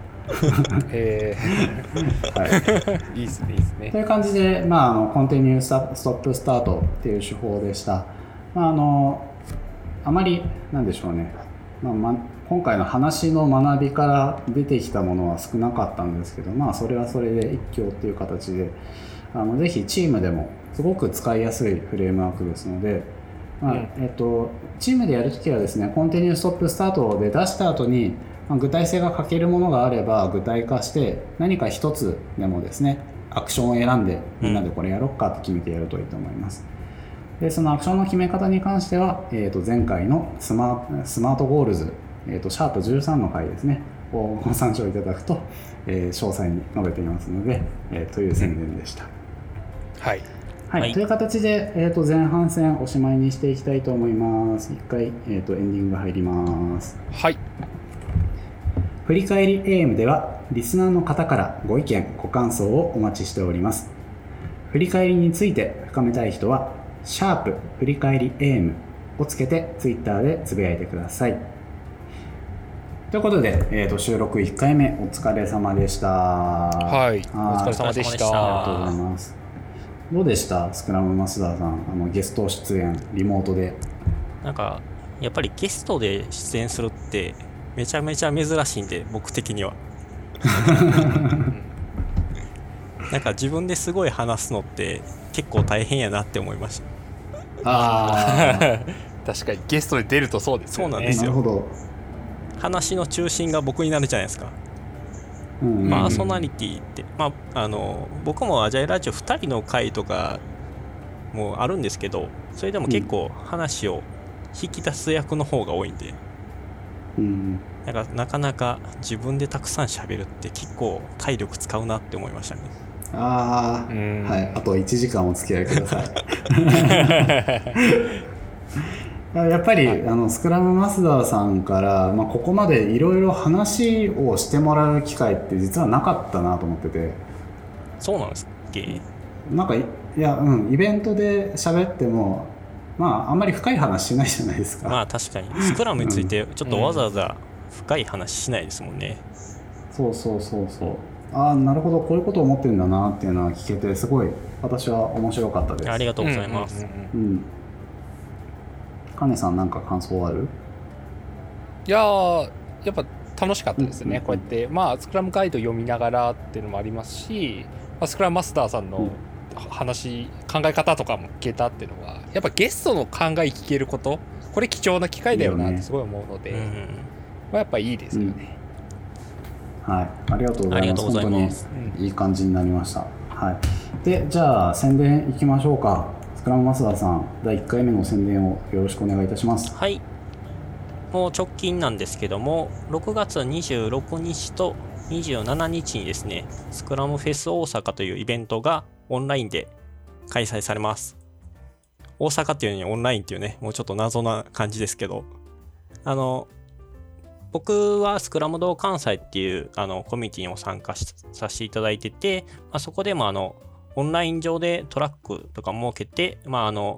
いいですね、いいですね。 という感じで、コンティニューストップスタートっていう手法でした。あまりなんでしょうね、今回の話の学びから出てきたものは少なかったんですけど、それはそれで一興っていう形でぜひチームでもすごく使いやすいフレームワークですので、チームでやるときはですね、コンティニューストップスタートで出した後に、具体性が欠けるものがあれば具体化して何か一つでもですね、アクションを選んでみんなでこれやろうかって決めてやるといいと思います。でそのアクションの決め方に関しては、前回のスマートゴールズ、シャープ13の回ですねをご参照いただくと、詳細に述べていますので、という宣伝でした。という形で、前半戦おしまいにしていきたいと思います。一回、エンディング入ります。振り返り AM ではリスナーの方からご意見ご感想をお待ちしております。振り返りについて深めたい人はシャープ振り返り AM をつけてツイッターでつぶやいてください。ということで、収録1回目お疲れ様でした。 お疲れ様でした。 ありがとうございます。どうでしたスクラム増田さん、ゲスト出演リモートで。 なんかやっぱりゲストで出演するってめちゃめちゃ珍しいんで、僕的にはなんか自分ですごい話すのって結構大変やなって思いました。 確かにゲストで出るとそうですよね。 そうなんですよ。 なるほど。 話の中心が僕になるじゃないですか。パーソナリティって、僕もアジャイラジオ2人の回とかもあるんですけど、それでも結構話を引き出す役の方が多いんで、なかなか自分でたくさん喋るって結構体力使うなって思いましたね。 はい、あと1時間お付き合いください。やっぱりスクラム増田さんから、ここまでいろいろ話をしてもらう機会って実はなかったなと思ってて。 そうなんですっけ？ なんかイベントで喋ってもあんまり深い話しないじゃないですか。 確かにスクラムについてちょっとわざわざ深い話しないですもんね。 そうなるほど、こういうことを思ってるんだなっていうのは聞けて、すごい私は面白かったです。 ありがとうございます。 カネさんなんか感想ある？ いやー、やっぱ楽しかったですね、 うんこうやって、スクラムガイド読みながらっていうのもありますし、スクラムマスターさんの話、考え方とかも聞けたっていうのは、やっぱゲストの考え聞けること、これ貴重な機会だよなってすごい思うので、やっぱいいですよね。 はい、ありがとうございます。本当にいい感じになりました。はい。で、じゃあ宣伝いきましょうか。スクラムマスターさん、第1回目の宣伝をよろしくお願いいたします。 はい。もう直近なんですけども、6月26日と27日にですね、スクラムフェス大阪というイベントがオンラインで開催されます。大阪っていうのにオンラインっていうね、もうちょっと謎な感じですけど、僕はスクラムド関西っていうコミュニティにも参加させていただいてて、そこでもオンライン上でトラックとか設けて、コ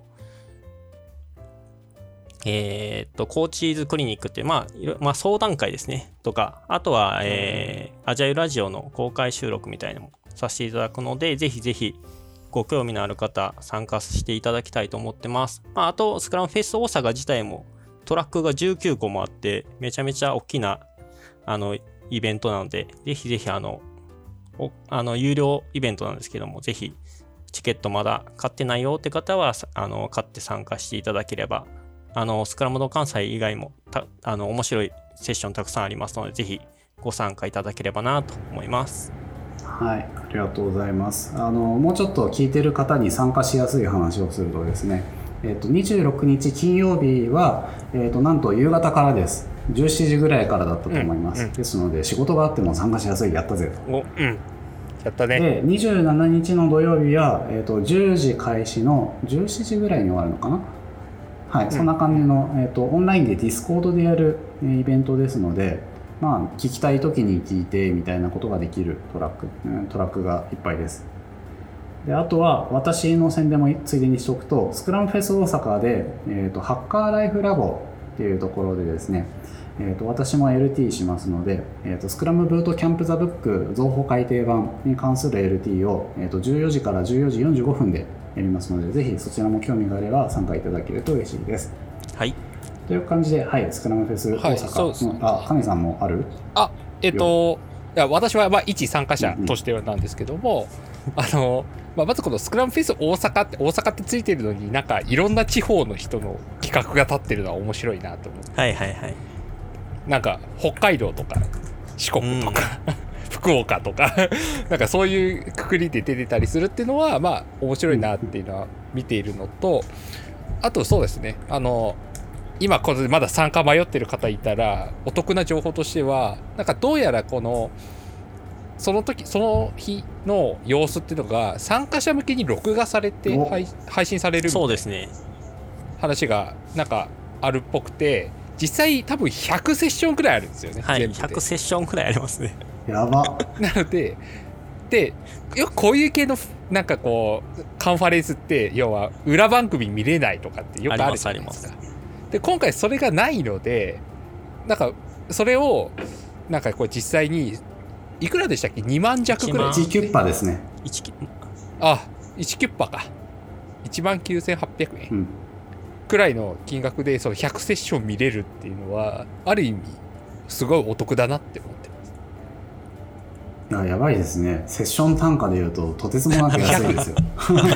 ーチーズクリニックって相談会ですねとか、あとは、アジャイルラジオの公開収録みたいなのもさせていただくので、ぜひぜひご興味のある方参加していただきたいと思ってます。あとスクラムフェス大阪自体もトラックが19個もあって、めちゃめちゃ大きなイベントなので、ぜひぜひ有料イベントなんですけども、ぜひチケットまだ買ってないよって方は買って参加していただければ、スクラムド関西以外も面白いセッションたくさんありますので、ぜひご参加いただければなと思います。 はい、ありがとうございます。もうちょっと聞いてる方に参加しやすい話をするとですね、26日金曜日は、なんと夕方からです。17時ぐらいからだったと思います。ですので、仕事があっても参加しやすい、やったぜと。 やったね。 で、27日の土曜日は、10時開始の17時ぐらいに終わるのかな。はい、そんな感じの、オンラインでディスコードでやる、イベントですので、聞きたい時に聞いてみたいなことができるトラックがいっぱいです。で、あとは私の宣伝もついでにしておくと、スクラムフェス大阪で、ハッカーライフラボっていうところでですね、私も LT しますので、スクラムブートキャンプザブック増補改訂版に関する LT を、14時から14時45分でやりますので、ぜひそちらも興味があれば参加いただけると嬉しいです。 はい。 という感じで、はい、スクラムフェス大阪、カネさんもある？ いや、私は一参加者としてなんですけども、まずこのスクラムフェス大阪ってついてるのに、なんかいろんな地方の人の企画が立ってるのは面白いなと思って。 はいはいはい。 なんか北海道とか四国とか、福岡とかなんかそういうくくりで出てたりするっていうのは面白いなっていうのは見ているのと、あとそうですね、今これまだ参加迷ってる方いたらお得な情報としては、なんかどうやらその日の様子っていうのが参加者向けに録画されて配信されるみたいな話がなんかあるっぽくて、実際多分100セッションくらいあるんですよね。 はい、100セッションくらいありますね。 やば。 なのでよくこういう系のなんかこうカンファレンスって要は裏番組見れないとかってよくあるじゃないですか。で今回それがないので、なんかそれをなんかこう実際にいくらでしたっけ、2万弱くらい。 1キュッパですね。 1キュッパか。19,800円、くらいの金額でその100セッション見れるっていうのはある意味すごいお得だなって思ってます。 やばいですね。セッション単価でいうととてつもなく安いですよ。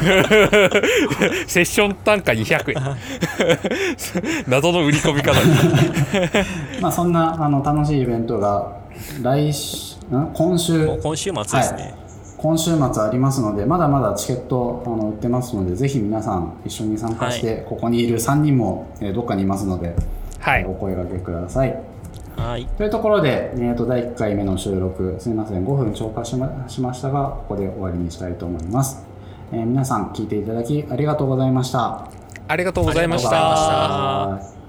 セッション単価200円謎の売り込み方そんな楽しいイベントが今週末ですね、今週末ありますので、まだまだチケット売ってますので、ぜひ皆さん一緒に参加して、ここにいる3人も、どっかにいますので、お声掛けください。 はい、 というところで、第1回目の収録、すみません5分超過しましたが、ここで終わりにしたいと思います。皆さん聞いていただきありがとうございました。 ありがとうございました。